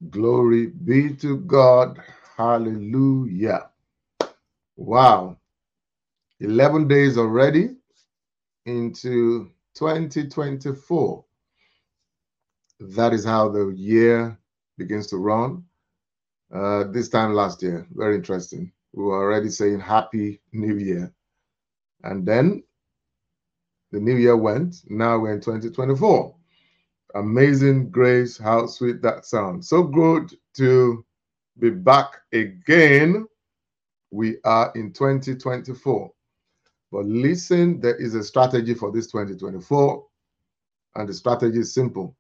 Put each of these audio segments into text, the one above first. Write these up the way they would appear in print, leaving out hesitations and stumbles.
Glory be to God. Hallelujah. Wow. 11 days already into 2024. That is how the year begins to run. This time last year, very interesting. We were already saying Happy New Year. And then the new year went. Now we're in 2024. Amazing grace, how sweet that sounds. So good to be back again. We are in 2024. But listen, there is a strategy for this 2024, and the strategy is simple.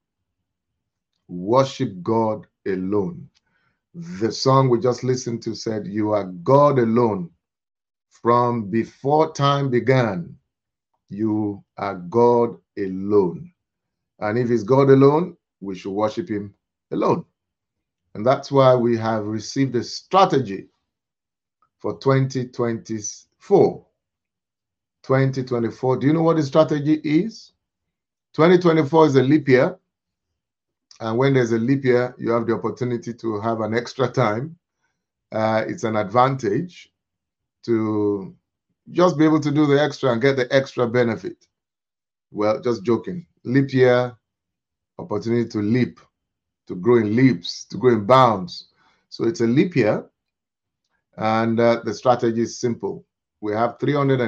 Worship God alone. The song we just listened to said, "You are God alone. From before time began, you are God alone." And if it's God alone, we should worship Him alone. And that's why we have received a strategy for 2024. 2024. Do you know what the strategy is? 2024 is a leap year. And when there's a leap year, you have the opportunity to have an extra time. It's an advantage to just be able to do the extra and get the extra benefit. Well, just joking. Leap year, opportunity to leap, to grow in leaps, to grow in bounds. So it's a leap year. And the strategy is simple. We have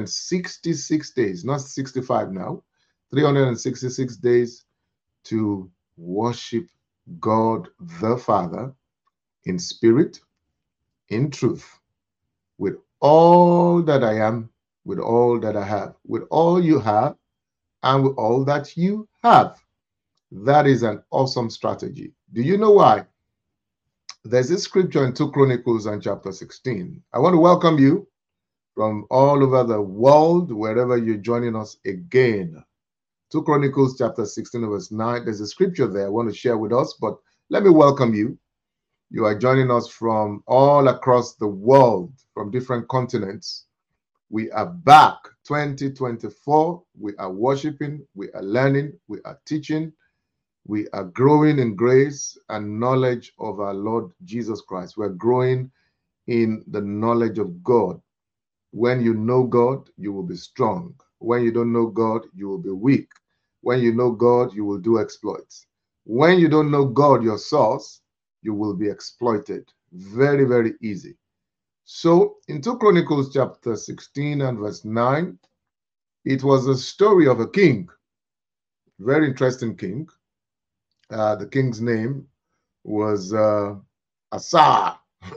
366 days, not 65 now, 366 days to worship God the Father in spirit, in truth, with all that I am, with all that I have, with all you have, and with all that you have. That is an awesome strategy. Do you know why? There's this scripture in 2 Chronicles and chapter 16. I want to welcome you from all over the world, wherever you're joining us again. 2 Chronicles chapter 16 verse 9. There's a scripture there I want to share with us, but let me welcome you. You are joining us from all across the world, from different continents. We are back, 2024. We are worshiping, we are learning, we are teaching, we are growing in grace and knowledge of our Lord Jesus Christ. We're growing in the knowledge of God. When you know God, you will be strong. When you don't know God, you will be weak. When you know God, you will do exploits. When you don't know God, your source, you will be exploited. Very, very easy. So in 2 Chronicles chapter 16 and verse 9, it was a story of a king. Very interesting king. The king's name was Asa.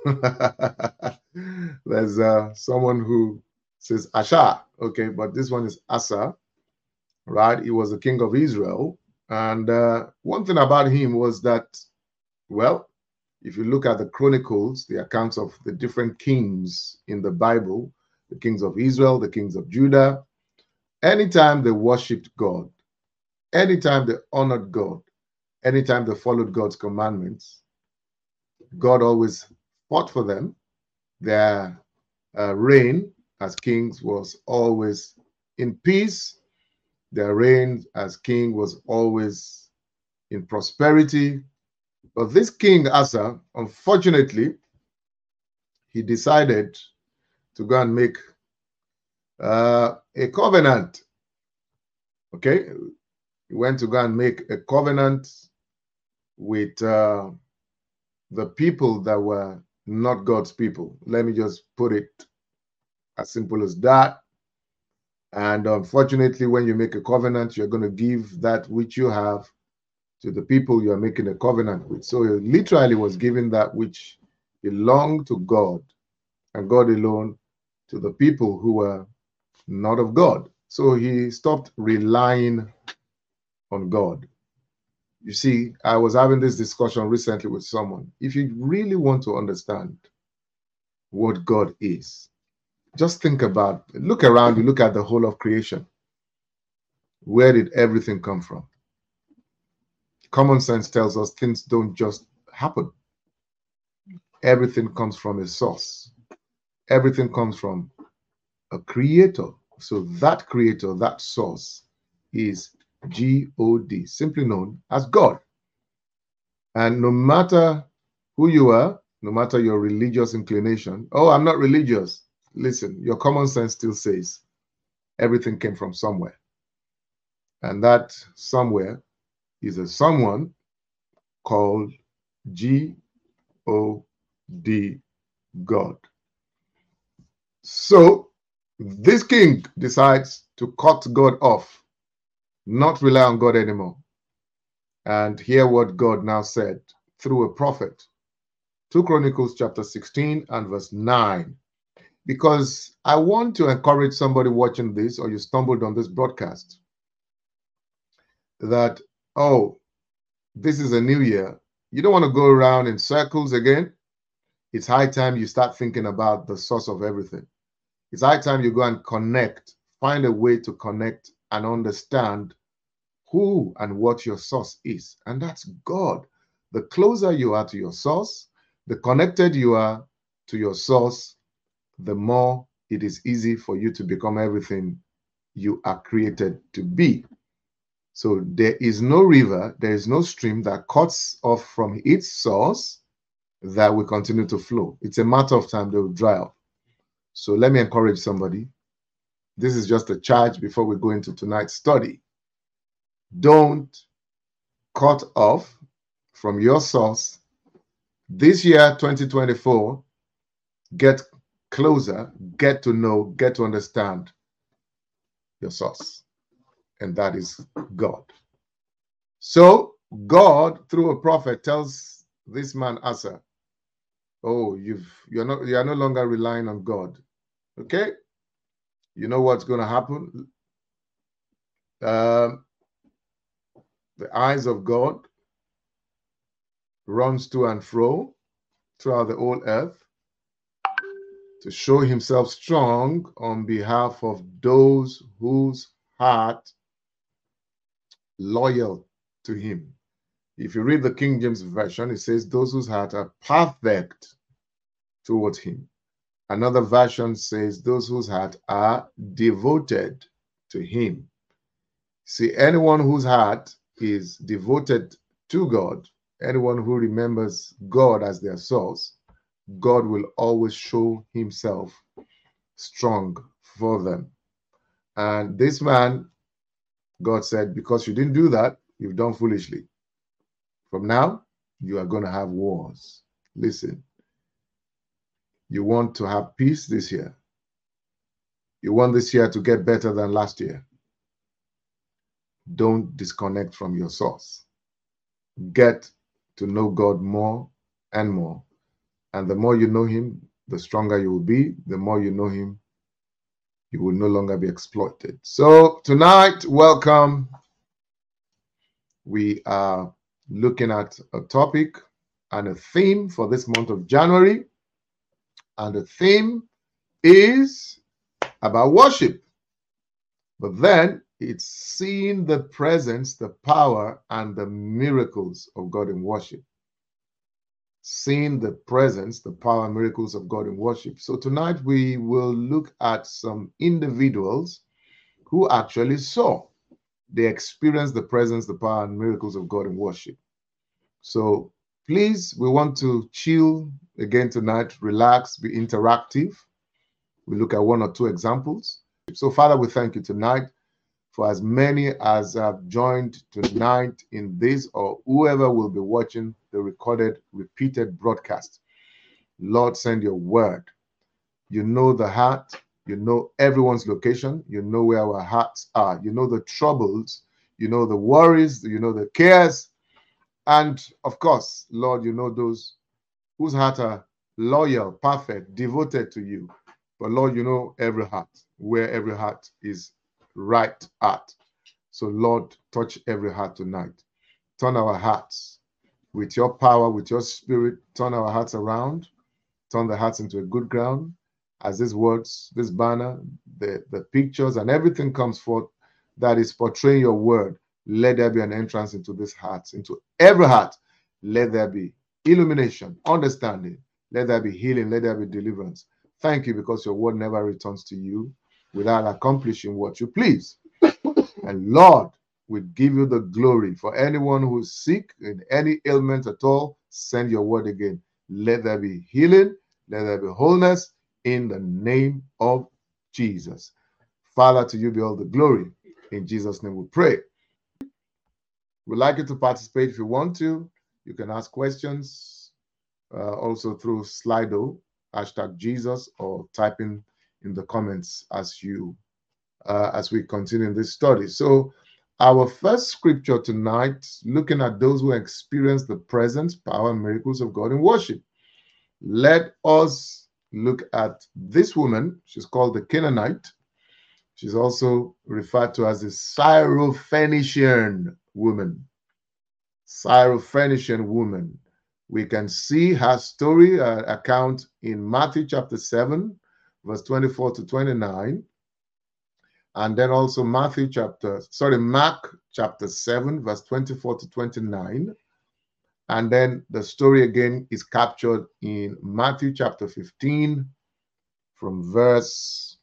There's someone who says Asha, okay, but this one is Asa, right? He was the king of Israel. And one thing about him was that, well, if you look at the Chronicles, the accounts of the different kings in the Bible, the kings of Israel, the kings of Judah, anytime they worshipped God, anytime they honored God, anytime they followed God's commandments, God always fought for them. Their reign as kings was always in peace. Their reign as king was always in prosperity. But this king, Asa, unfortunately, he decided to go and make a covenant. Okay? He went to go and make a covenant with the people that were not God's people. Let me just put it as simple as that. And unfortunately, when you make a covenant, you're going to give that which you have to the people you are making a covenant with. So he literally was giving that which belonged to God and God alone to the people who were not of God. So he stopped relying on God. You see, I was having this discussion recently with someone. If you really want to understand what God is, just think about, look around, you look at the whole of creation. Where did everything come from? Common sense tells us things don't just happen. Everything comes from a source. Everything comes from a creator. So that creator, that source is God, simply known as God. And no matter who you are, no matter your religious inclination. Oh, I'm not religious. Listen, your common sense still says everything came from somewhere. And that somewhere is a someone called G-O-D, God. So this king decides to cut God off, not rely on God anymore, and hear what God now said through a prophet. 2 Chronicles chapter 16 and verse 9. Because I want to encourage somebody watching this, or you stumbled on this broadcast, that, oh, this is a new year. You don't want to go around in circles again. It's high time you start thinking about the source of everything. It's high time you go and connect, find a way to connect and understand who and what your source is. And that's God. The closer you are to your source, the connected you are to your source, the more it is easy for you to become everything you are created to be. So there is no river, there is no stream that cuts off from its source that will continue to flow. It's a matter of time they will dry up. So let me encourage somebody. This is just a charge before we go into tonight's study. Don't cut off from your source. This year, 2024, get closer, get to know, get to understand your source. And that is God. So God, through a prophet, tells this man Asa, oh, you are no longer relying on God. Okay? You know what's going to happen? The eyes of God runs to and fro throughout the whole earth to show himself strong on behalf of those whose heart loyal to him. If you read the King James Version, it says those whose heart are perfect towards him. Another version says those whose heart are devoted to him. See, anyone whose heart is devoted to God, anyone who remembers God as their source, God will always show himself strong for them. And this man, God said, because you didn't do that, you've done foolishly. From now, you are going to have wars. Listen, you want to have peace this year. You want this year to get better than last year. Don't disconnect from your source. Get to know God more and more. And the more you know him, the stronger you will be. The more you know him, you will no longer be exploited. So tonight, welcome. We are looking at a topic and a theme for this month of January. And the theme is about worship. But then it's seeing the presence, the power, and the miracles of God in worship. Seeing the presence, the power, and miracles of God in worship. So tonight we will look at some individuals who actually saw. They experienced the presence, the power, and miracles of God in worship. So please, we want to chill again tonight, relax, be interactive. We look at one or two examples. So Father, we thank you tonight for as many as have joined tonight in this, or whoever will be watching the recorded, repeated broadcast. Lord, send your word. You know the heart. You know everyone's location. You know where our hearts are. You know the troubles. You know the worries. You know the cares. And of course, Lord, you know those whose hearts are loyal, perfect, devoted to you. But Lord, you know every heart, where every heart is right at. So Lord, touch every heart tonight. Turn our hearts with your power, with your spirit. Turn our hearts around. Turn the hearts into a good ground. As these words, this banner, the pictures and everything comes forth that is portraying your word, let there be an entrance into these hearts, into every heart. Let there be illumination, understanding. Let there be healing. Let there be deliverance. Thank you, because your word never returns to you without accomplishing what you please. And Lord, we give you the glory for anyone who is sick in any ailment at all. send your word again. Let there be healing. Let there be wholeness in the name of Jesus. Father, to you be all the glory. In Jesus' name we pray. We'd like you to participate if you want to. You can ask questions also through Slido, #Jesus, or typing in the comments as we continue this study. So our first scripture tonight, looking at those who experience the presence, power, and miracles of God in worship. Let us look at this woman. She's called the Canaanite. She's also referred to as the Syrophoenician woman. Syrophoenician woman. We can see her story account in Matthew chapter 7, verse 24 to 29. And then also Mark chapter 7, verse 24 to 29. And then the story again is captured in Matthew chapter 15 from verse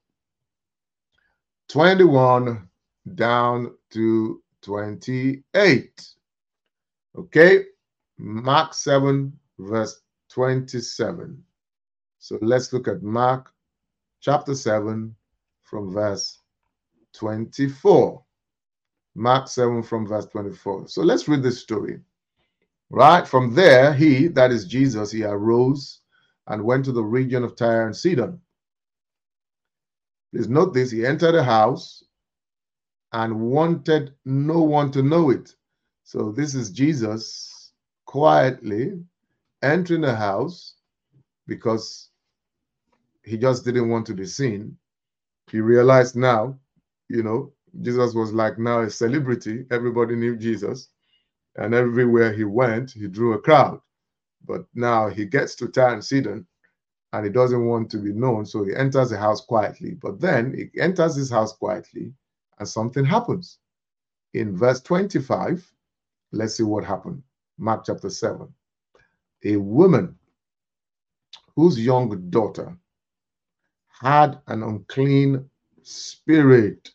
21 down to 28. Okay, Mark 7, verse 27. So let's look at Mark chapter 7 from verse 24. Mark 7 from verse 24. So let's read this story. Right from there, he, that is Jesus, he arose and went to the region of Tyre and Sidon. Please note this, he entered a house and wanted no one to know it. So this is Jesus quietly entering a house because he just didn't want to be seen. He realized now, Jesus was like now a celebrity. Everybody knew Jesus. And everywhere he went, he drew a crowd. But now he gets to Tyre and Sidon, and he doesn't want to be known, so he enters the house quietly. But then he enters his house quietly, and something happens. In verse 25, let's see what happened. Mark chapter 7. A woman whose young daughter had an unclean spirit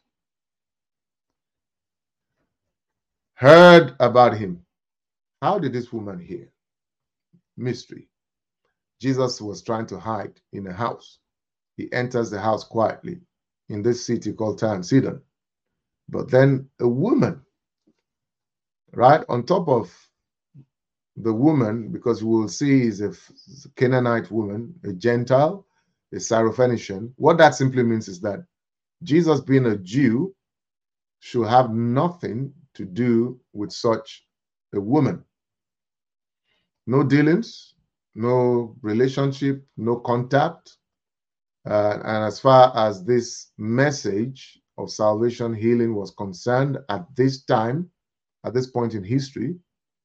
heard about him. How did this woman hear? Mystery. Jesus was trying to hide in a house. He enters the house quietly in this city called Tyre and Sidon. But then a woman, right on top of the woman, because we will see is a Canaanite woman, a Gentile, a Syrophoenician. What that simply means is that Jesus, being a Jew, should have nothing to do with such a woman. No dealings, no relationship, no contact. And as far as this message of salvation, healing was concerned at this time, at this point in history,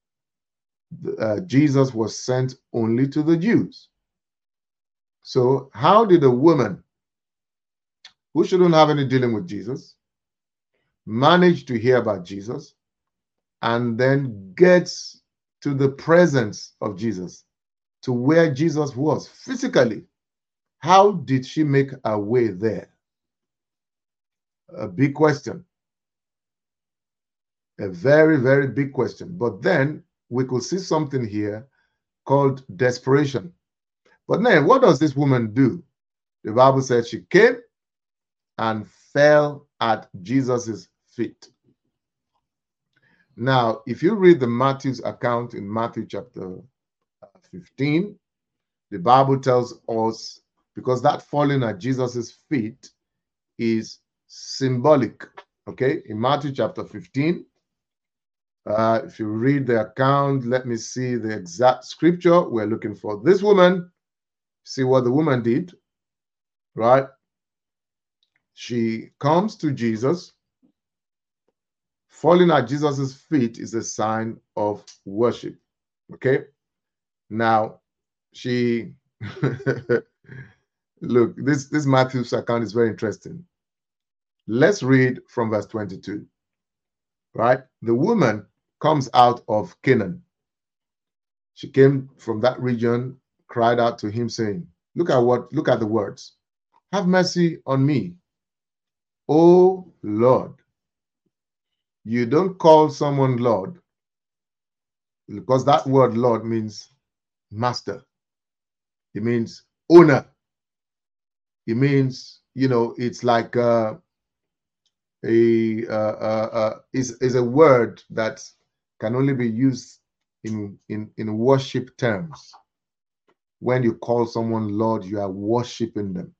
Jesus was sent only to the Jews. So how did a woman who shouldn't have any dealing with Jesus manage to hear about Jesus and then gets to the presence of Jesus, to where Jesus was physically? How did she make her way there? A big question. A very, very big question. But then we could see something here called desperation. But then what does this woman do? The Bible says she came and fell at Jesus's feet. Now, if you read the Matthew's account in Matthew chapter 15, the Bible tells us, because that falling at Jesus's feet is symbolic. Okay, in Matthew chapter 15, if you read the account, let me see the exact scripture we're looking for. This woman, see what the woman did, right? She comes to Jesus. Falling at Jesus's feet is a sign of worship. Okay, now she look, this Matthew's account is very interesting. Let's read from verse 22. Right, the woman comes out of Canaan. She came from that region, cried out to him, saying, look at the words. Have mercy on me, O Lord. You don't call someone Lord, because that word Lord means master. It means owner. It means, it's like is a word that can only be used in worship terms. When you call someone Lord, you are worshiping them.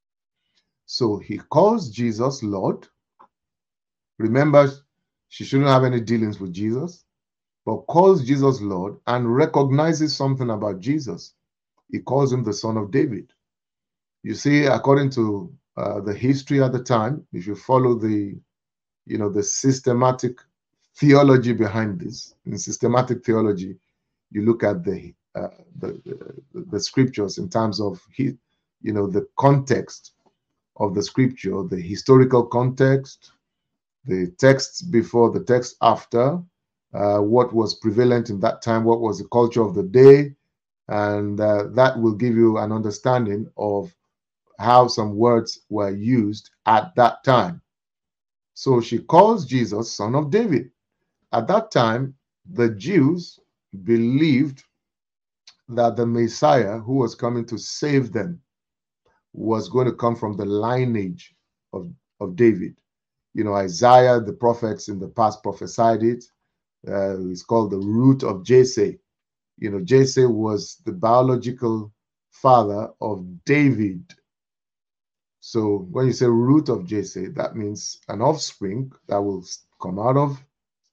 So he calls Jesus Lord. Remember, she shouldn't have any dealings with Jesus, but calls Jesus Lord and recognizes something about Jesus. He calls him the Son of David. You see, according to the history at the time, if you follow the systematic theology behind this, in systematic theology, you look at the scriptures in terms of the context of the scripture, the historical context, the text before, the text after, what was prevalent in that time, what was the culture of the day, and that will give you an understanding of how some words were used at that time. So she calls Jesus Son of David. At that time, the Jews believed that the Messiah who was coming to save them was going to come from the lineage of David. Isaiah, the prophets in the past prophesied it. It's called the root of Jesse. Jesse was the biological father of David. So when you say root of Jesse, that means an offspring that will come out of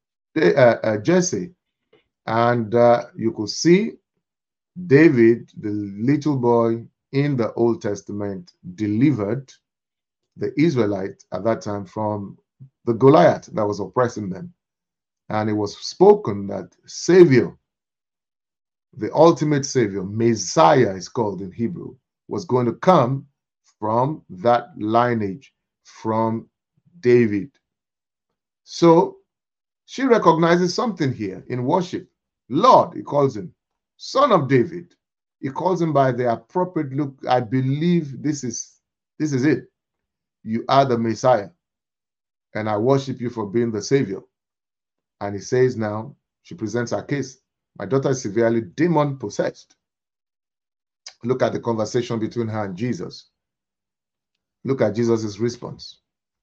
Jesse. And you could see David, the little boy in the Old Testament, delivered the Israelites at that time from the Goliath that was oppressing them. And it was spoken that Savior, the ultimate Savior, Messiah is called in Hebrew, was going to come from that lineage, from David. So she recognizes something here in worship. Lord, he calls him, Son of David. He calls him by the appropriate look. I believe this is it. You are the Messiah, and I worship you for being the Savior. And he says now, she presents her case. My daughter is severely demon possessed. Look at the conversation between her and Jesus. Look at Jesus' response.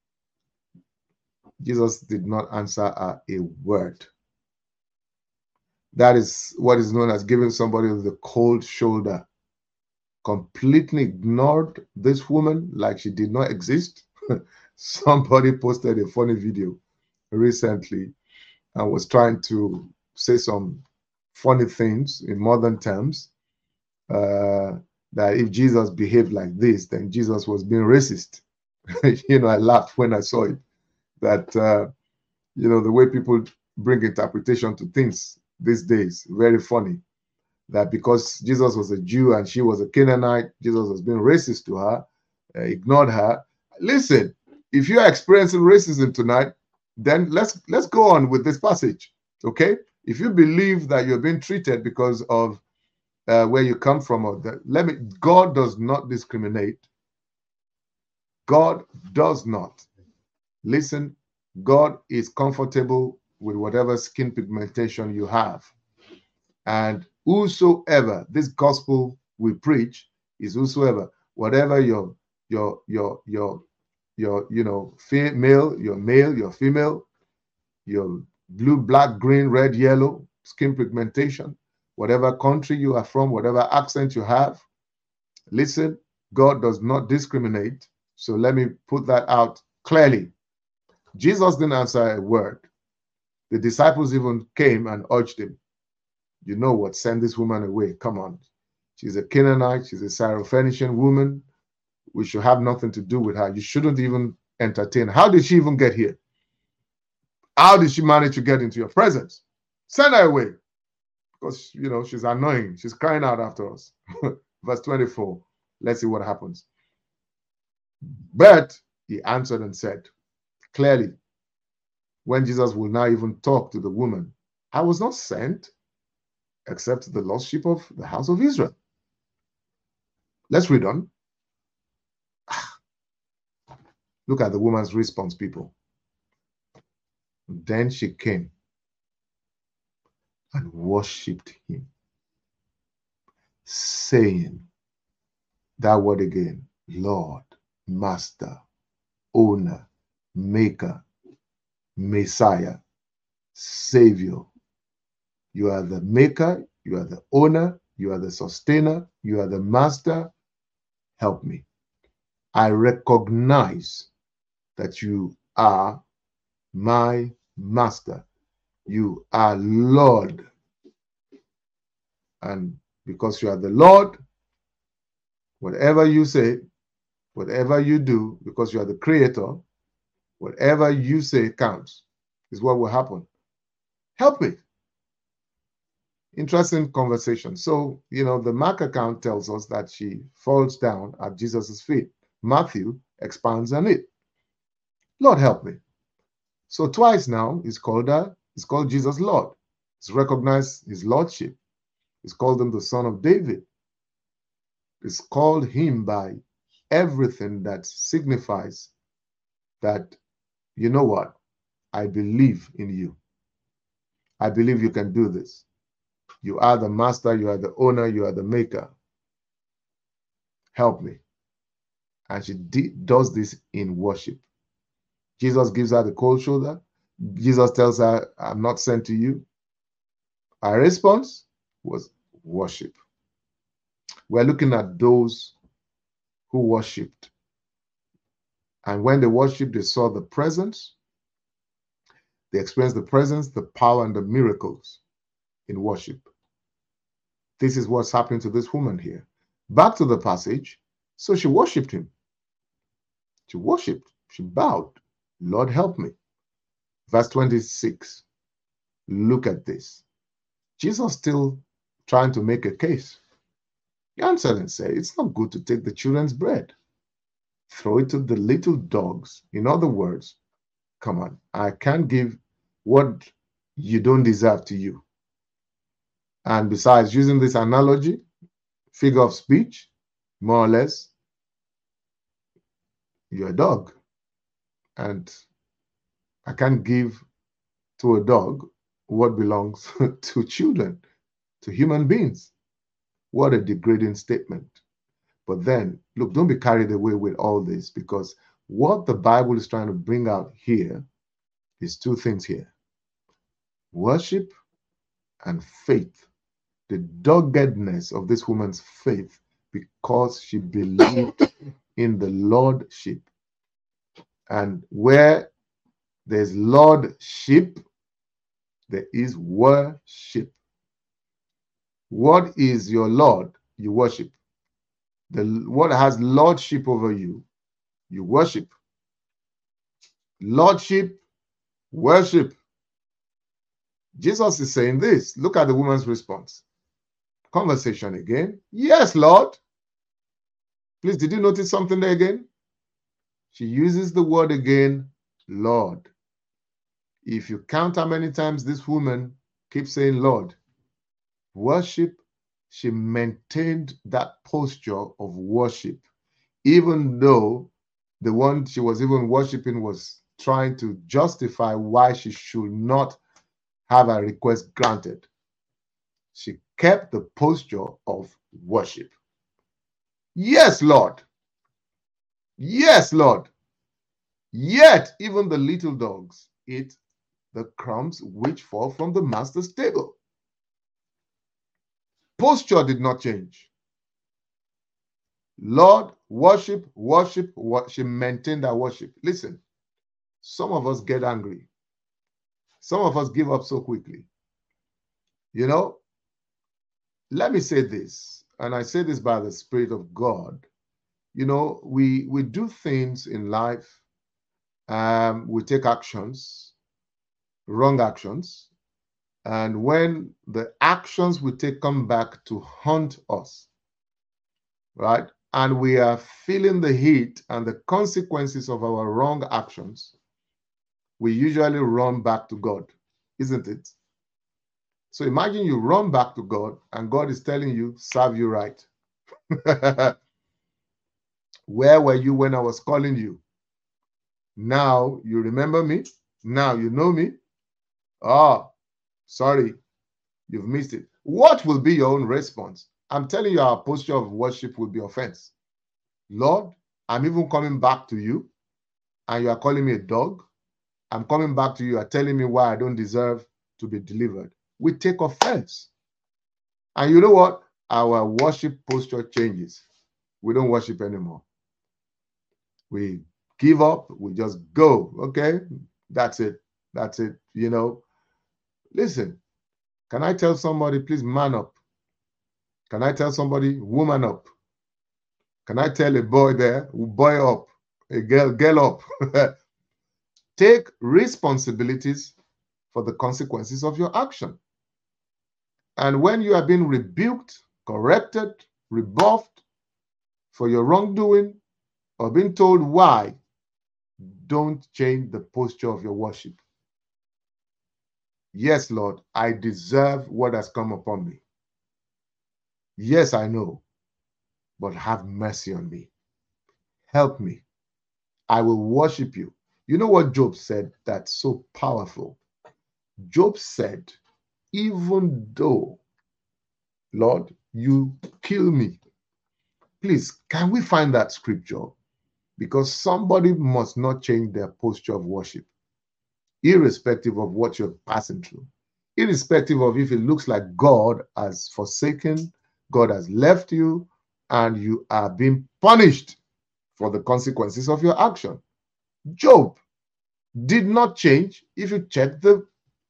Jesus did not answer her a word. That is what is known as giving somebody the cold shoulder. Completely ignored this woman like she did not exist. Somebody posted a funny video recently and was trying to say some funny things in modern terms, that if Jesus behaved like this, then Jesus was being racist. I laughed when I saw it, that the way people bring interpretation to things these days, very funny, that because Jesus was a Jew and she was a Canaanite, Jesus was being racist to her, ignored her. Listen, if you are experiencing racism tonight, then let's go on with this passage, okay? If you believe that you're being treated because of where you come from, or that, God does not discriminate. God does not. Listen, God is comfortable with whatever skin pigmentation you have. And whosoever, this gospel we preach is whosoever, whatever your female, your male, your female, your blue, black, green, red, yellow, skin pigmentation, whatever country you are from, whatever accent you have. Listen, God does not discriminate. So let me put that out clearly. Jesus didn't answer a word. The disciples even came and urged him. You know what? Send this woman away. Come on. She's a Canaanite. She's a Syrophoenician woman. We should have nothing to do with her. You shouldn't even entertain. How did she even get here? How did she manage to get into your presence? Send her away. Because, she's annoying. She's crying out after us. Verse 24. Let's see what happens. But he answered and said, clearly, when Jesus will now even talk to the woman, I was not sent except to the lost sheep of the house of Israel. Let's read on. Look at the woman's response, people. Then she came and worshipped him. saying that word again: Lord, Master, Owner, Maker, Messiah, Savior. You are the Maker, you are the Owner, you are the Sustainer, you are the Master. Help me. I recognize that you are my Master. You are Lord. And because you are the Lord, whatever you say, whatever you do, because you are the Creator, whatever you say counts, is what will happen. Help me. Interesting conversation. So, the Mark account tells us that she falls down at Jesus' feet. Matthew expands on it. Lord, help me. So twice now, he's called Jesus Lord. He's recognized his lordship. He's called him the Son of David. He's called him by everything that signifies that, you know what? I believe in you. I believe you can do this. You are the Master, you are the Owner, you are the Maker. Help me. And she does this in worship. Jesus gives her the cold shoulder. Jesus tells her, I'm not sent to you. Her response was worship. We're looking at those who worshipped. And when they worshipped, they saw the presence. They experienced the presence, the power, and the miracles in worship. This is what's happening to this woman here. Back to the passage. So she worshipped him. She worshipped. She bowed. Lord, help me. Verse 26. Look at this. Jesus still trying to make a case. He answered and said, it's not good to take the children's bread, throw it to the little dogs. In other words, come on, I can't give what you don't deserve to you. And besides, using this analogy, figure of speech, more or less, you're a dog. And I can't give to a dog what belongs to children, to human beings. What a degrading statement. But then, look, don't be carried away with all this, because what the Bible is trying to bring out here is two things here: worship and faith. The doggedness of this woman's faith, because she believed in the Lordship. And where there's Lordship, there is worship. What is your Lord? You worship. What has lordship over you, you worship. Lordship, worship. Jesus is saying this. Look at the woman's response. Conversation again. Yes, Lord. Please, did you notice something there again? She uses the word again, Lord. If you count how many times this woman keeps saying Lord, worship, she maintained that posture of worship, even though the one she was even worshiping was trying to justify why she should not have a request granted. She kept the posture of worship. Yes, Lord. Yes, Lord. Yet even the little dogs eat the crumbs which fall from the master's table. Posture did not change. Lord, worship, worship, she maintained that worship. Listen, some of us get angry. Some of us give up so quickly. Let me say this, and I say this by the Spirit of God. We do things in life, we take actions, wrong actions, and when the actions we take come back to haunt us, right? And we are feeling the heat and the consequences of our wrong actions, we usually run back to God, isn't it? So imagine you run back to God and God is telling you, serve you right. Where were you when I was calling you? Now you remember me? Now you know me? Oh, sorry, you've missed it. What will be your own response? I'm telling you, our posture of worship will be offense. Lord, I'm even coming back to you, and you are calling me a dog. I'm coming back to you, you are telling me why I don't deserve to be delivered. We take offense. And you know what? Our worship posture changes. We don't worship anymore. We give up, we just go. Okay, that's it. That's it. You know, listen, can I tell somebody, please man up? Can I tell somebody, woman up? Can I tell a boy there, boy up, a girl up? Take responsibilities for the consequences of your action. And when you are being rebuked, corrected, rebuffed for your wrongdoing, or being told why, don't change the posture of your worship. Yes, Lord, I deserve what has come upon me. Yes, I know, but have mercy on me. Help me. I will worship you. You know what Job said that's so powerful? Job said, even though, Lord, you kill me. Please, can we find that scripture? Because somebody must not change their posture of worship, irrespective of what you're passing through, irrespective of if it looks like God has forsaken, God has left you, and you are being punished for the consequences of your action. Job did not change. If you check the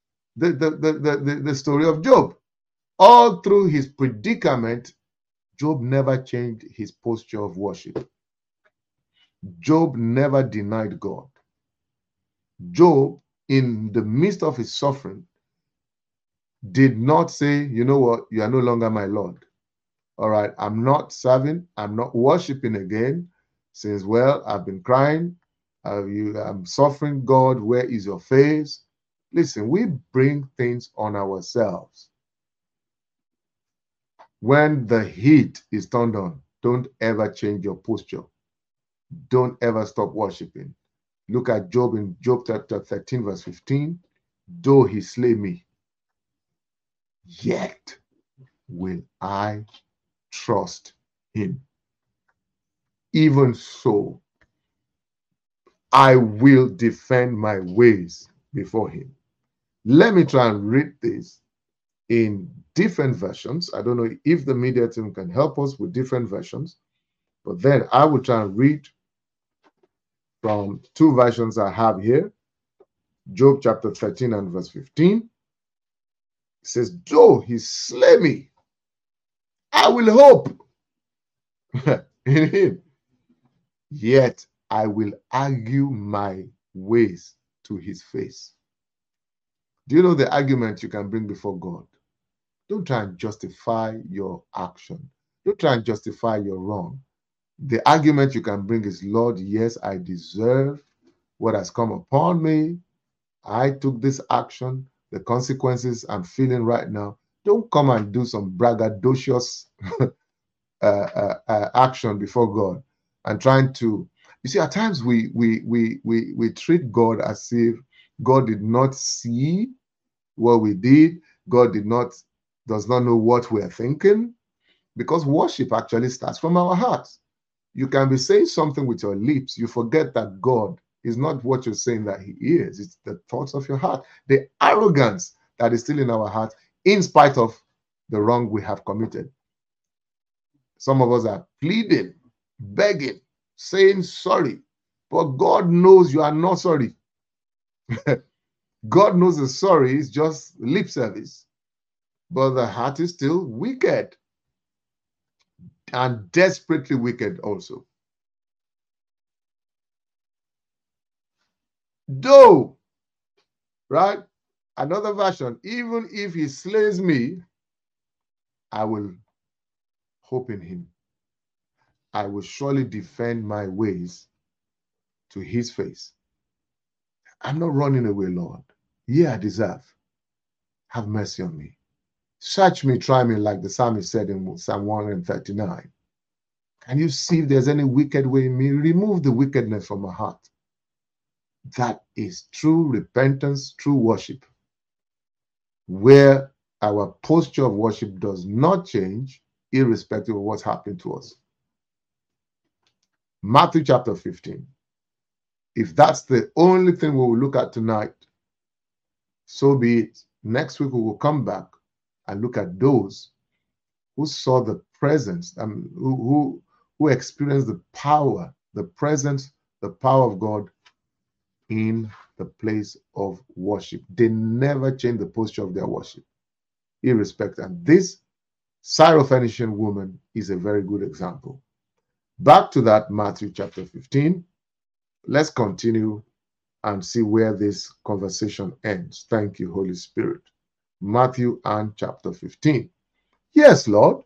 story of Job, all through his predicament, Job never changed his posture of worship. Job never denied God. Job, in the midst of his suffering, did not say, you know what, you are no longer my Lord. All right, I'm not serving, I'm not worshiping again, since, well, I've been crying, I'm suffering. God, where is your face? Listen, we bring things on ourselves. When the heat is turned on, don't ever change your posture. Don't ever stop worshiping. Look at Job in Job chapter 13, verse 15. Though he slay me, yet will I trust him. Even so, I will defend my ways before him. Let me try and read this in different versions. I don't know if the media team can help us with different versions, but then I will try and read from two versions I have here. Job chapter 13 and verse 15. It says, though he slay me, I will hope in him. Yet I will argue my ways to his face. Do you know the argument you can bring before God? Don't try and justify your action. Don't try and justify your wrong. The argument you can bring is, Lord, yes, I deserve what has come upon me. I took this action. The consequences I'm feeling right now. Don't come and do some braggadocious action before God and trying to. You see, at times we treat God as if God did not see what we did. God does not know what we are thinking, because worship actually starts from our hearts. You can be saying something with your lips. You forget that God is not what you're saying that he is. It's the thoughts of your heart, the arrogance that is still in our hearts, in spite of the wrong we have committed. Some of us are pleading, begging, saying sorry, but God knows you are not sorry. God knows the sorry is just lip service, but the heart is still wicked, and desperately wicked also. Though, right? Another version, even if he slays me, I will hope in him. I will surely defend my ways to his face. I'm not running away, Lord. Yeah, I deserve. Have mercy on me. Search me, try me, like the psalmist said in Psalm 139. Can you see if there's any wicked way in me? Remove the wickedness from my heart. That is true repentance, true worship, where our posture of worship does not change irrespective of what's happening to us. Matthew chapter 15. If that's the only thing we will look at tonight, so be it. Next week we will come back and look at those who saw the presence, who experienced the power, the presence, the power of God in the place of worship. They never changed the posture of their worship, irrespective. And this Syrophoenician woman is a very good example. Back to that Matthew chapter 15. Let's continue and see where this conversation ends. Thank you, Holy Spirit. Matthew and chapter 15. Yes, Lord.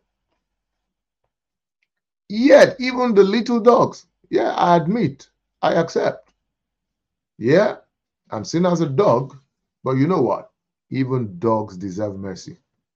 Yet, even the little dogs, yeah, I admit, I accept. Yeah, I'm seen as a dog, but you know what? Even dogs deserve mercy.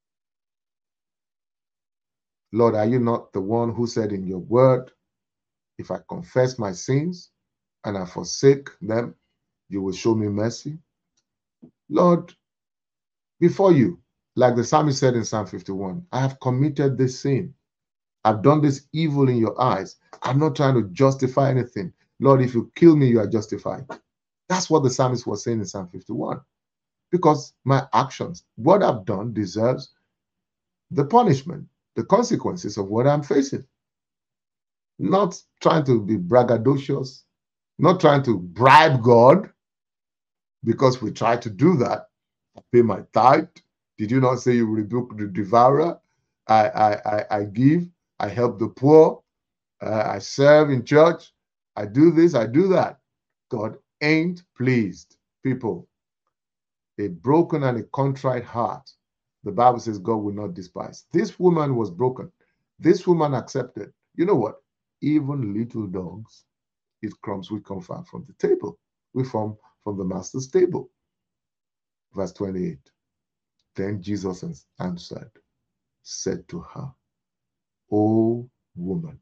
Lord, are you not the one who said in your word, if I confess my sins and I forsake them, you will show me mercy? Lord, before you, like the psalmist said in Psalm 51, I have committed this sin. I've done this evil in your eyes. I'm not trying to justify anything. Lord, if you kill me, you are justified. That's what the psalmist was saying in Psalm 51. Because my actions, what I've done, deserves the punishment, the consequences of what I'm facing. Not trying to be braggadocious, not trying to bribe God, because we try to do that. I pay my tithe. Did you not say you rebuke the devourer? I give, I help the poor, I serve in church, I do this, I do that. God ain't pleased. People, a broken and a contrite heart, the Bible says God will not despise. This woman was broken. This woman accepted. You know what? Even little dogs eat crumbs we come from the table. We from the master's table. Verse 28. Then Jesus answered, said to her, O woman,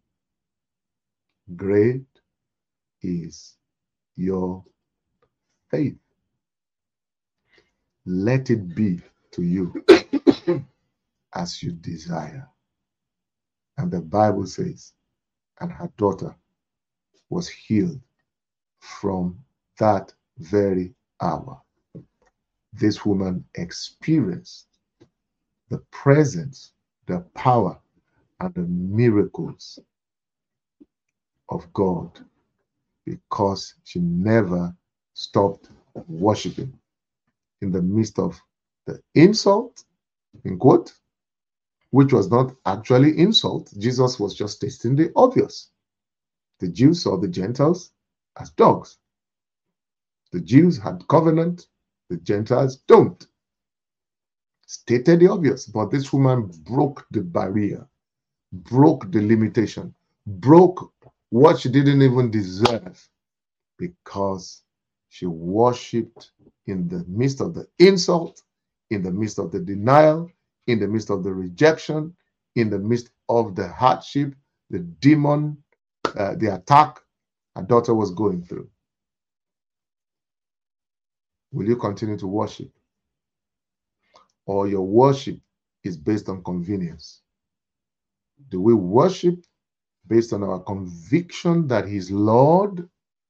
great is your faith. Let it be to you as you desire. And the Bible says, and her daughter was healed from that very hour. This woman experienced the presence, the power, and the miracles of God because she never stopped worshiping. In the midst of the insult, in quote, which was not actually insult, Jesus was just stating the obvious. The Jews saw the Gentiles as dogs. The Jews had covenant, the Gentiles don't. Stated the obvious, but this woman broke the barrier, broke the limitation, broke what she didn't even deserve because she worshipped in the midst of the insult, in the midst of the denial, in the midst of the rejection, in the midst of the hardship, the demon, the attack her daughter was going through. Will you continue to worship? Or your worship is based on convenience? Do we worship based on our conviction that He's Lord?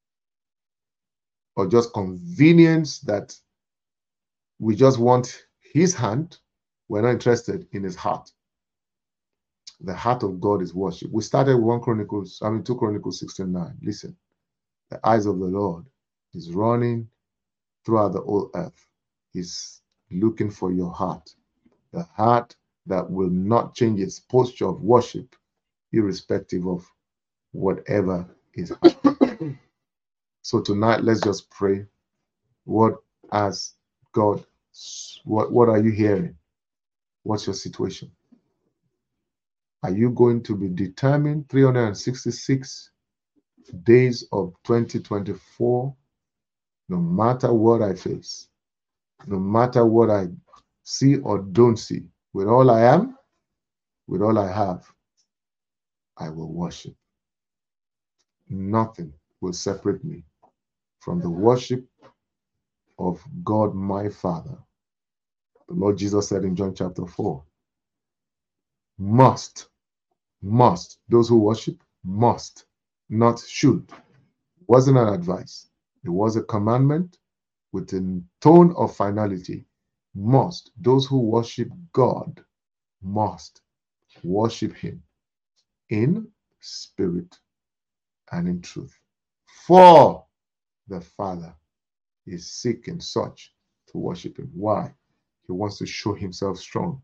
Or just convenience that we just want His hand? We're not interested in His heart. The heart of God is worship. We started 2 Chronicles 16:9. Listen, the eyes of the Lord is running throughout the whole earth. He's looking for your heart, the heart that will not change its posture of worship, irrespective of whatever is happening. So tonight, let's just pray. What has God? What are you hearing? What's your situation? Are you going to be determined 366 days of 2024, no matter what I face, no matter what I see or don't see, with all I am, with all I have, I will worship. Nothing will separate me from the worship of God my Father. The Lord Jesus said in John chapter 4, must Must. Those who worship must, not should. Wasn't an advice. It was a commandment with a tone of finality. Must. Those who worship God must worship him in spirit and in truth. For the Father is seeking such to worship him. Why? He wants to show himself strong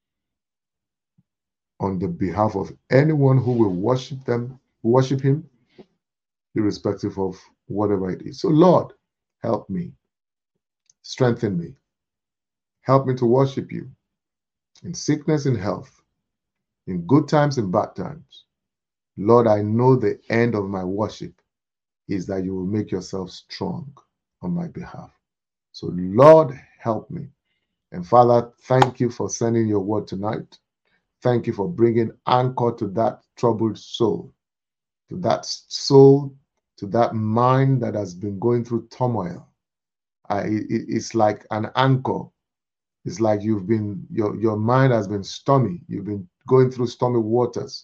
on the behalf of anyone who will worship him, irrespective of whatever it is. So, Lord, help me, strengthen me, help me to worship you in sickness and health, in good times and bad times. Lord, I know the end of my worship is that you will make yourself strong on my behalf. So, Lord, help me. And Father, thank you for sending your word tonight. Thank you for bringing anchor to that troubled soul, to that mind that has been going through turmoil. It's like an anchor. It's like your mind has been stormy. You've been going through stormy waters,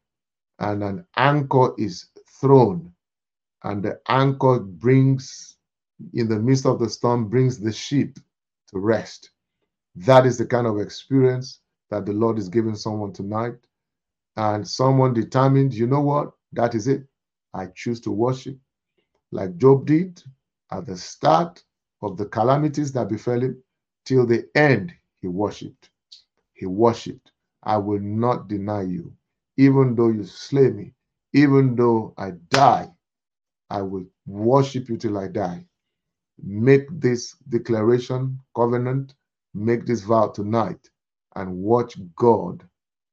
and an anchor is thrown, and the anchor brings, in the midst of the storm, brings the ship to rest. That is the kind of experience that the Lord is giving someone tonight. And someone determined, you know what? That is it. I choose to worship. Like Job did at the start of the calamities that befell him, till the end, he worshiped. He worshiped. I will not deny you. Even though you slay me, even though I die, I will worship you till I die. Make this declaration, covenant, make this vow tonight, and watch God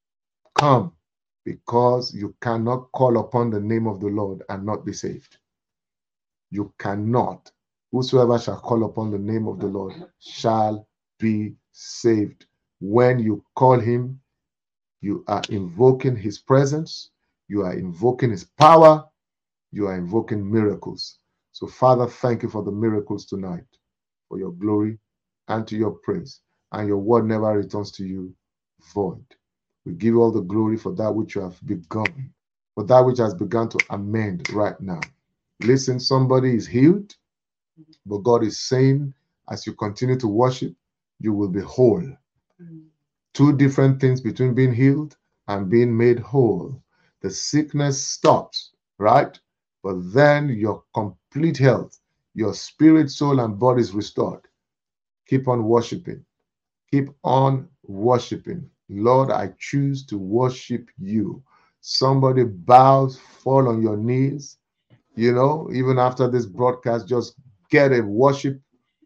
come, because you cannot call upon the name of the Lord and not be saved. You cannot. Whosoever shall call upon the name of the Lord shall be saved. When you call him, you are invoking his presence, you are invoking his power, you are invoking miracles. So, Father, thank you for the miracles tonight, for your glory and to your praise. And your word never returns to you void. We give you all the glory for that which you have begun, for that which has begun to amend right now. Listen, somebody is healed, but God is saying, as you continue to worship, you will be whole. Two different things between being healed and being made whole. The sickness stops, right? But then your complete health, your spirit, soul, and body is restored. Keep on worshiping. Keep on worshiping. Lord, I choose to worship you. Somebody bows, fall on your knees. You know, even after this broadcast, just get a worship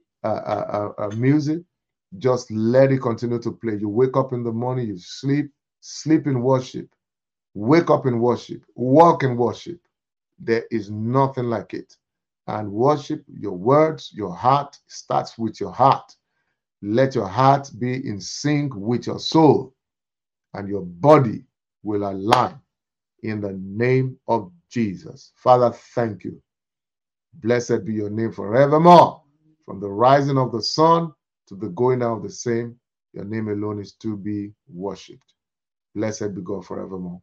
music. Just let it continue to play. You wake up in the morning, you sleep in worship. Wake up in worship. Walk in worship. There is nothing like it. And worship, your words, your heart starts with your heart. Let your heart be in sync with your soul, and your body will align in the name of Jesus. Father, thank you. Blessed be your name forevermore. From the rising of the sun to the going down of the same, your name alone is to be worshipped. Blessed be God forevermore.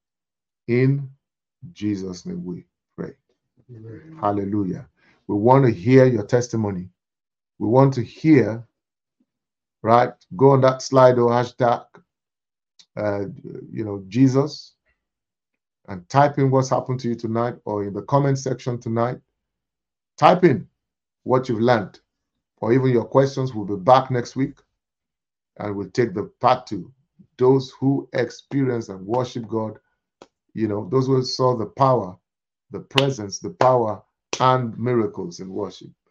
In Jesus' name we pray. Amen. Hallelujah. We want to hear your testimony. We want to hear, right? Go on that Slido hashtag, Jesus, and type in what's happened to you tonight, or in the comment section tonight. Type in what you've learned, or even your questions. We'll be back next week, and we'll take the part 2. Those who experience and worship God, those who saw the power, the presence, the power, and miracles in worship.